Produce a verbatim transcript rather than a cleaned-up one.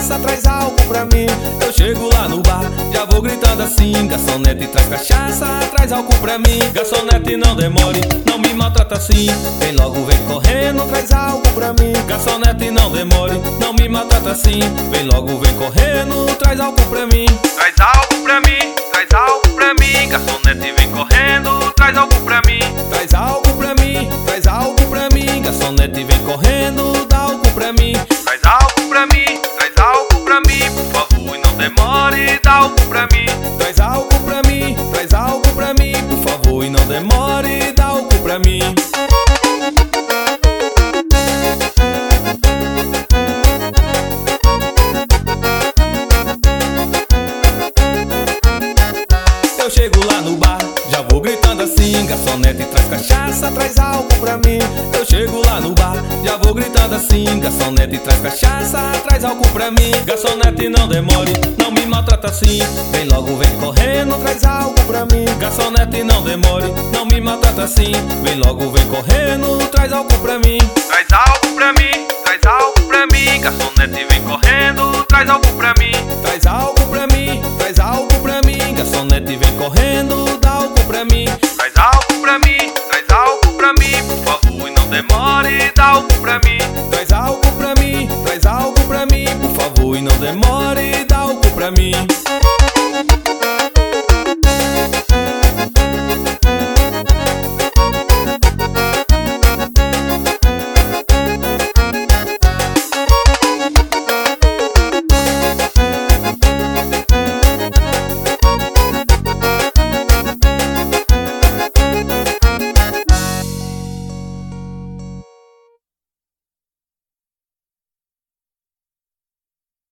cachaça, traz álcool pra mim. Eu chego lá no bar, já vou gritando assim: garçonete, traz cachaça, traz álcool pra mim. Garçonete, não demore, não me maltrata assim, vem logo, vem correndo, traz álcool pra mim. Garçonete, não demore, não me maltrata assim, vem logo, vem correndo, traz álcool pra mim. Traz álcool pra mim, traz álcool pra mim. Garçonete, vem correndo, traz álcool pra mim. Traz álcool pra mim, traz álcool pra mim. Garçonete, vem correndo, dá álcool pra mim. Traz álcool pra mim, traz álcool pra mim. Por favor, e não demore, dá álcool pra mim. Traz álcool pra mim, traz álcool pra mim. Por favor, e não demore, dá álcool pra mim. Eu chego lá no bar, já vou gritando assim: garçonete, traz cachaça, traz álcool pra mim. Eu chego lá no bar, já vou gritando assim: garçonete, traz cachaça, traz álcool pra mim. Garçonete, não demore, não me maltrata assim, vem logo, vem correndo, traz álcool pra mim. Garçonete, não demore, não me maltrata assim, vem logo, vem correndo, traz álcool pra mim. Traz álcool pra mim, traz álcool pra mim. Garçonete, vem correndo, traz álcool pra mim. Traz álcool pra mim, traz álcool pra mim. Garçonete, vem correndo, dá álcool pra mim. Traz álcool pra mim, traz álcool pra mim. Por favor, e não demore, dá álcool pra mim. Traz álcool pra mim, traz álcool pra mim. Por favor, e não demore, dá álcool pra mim.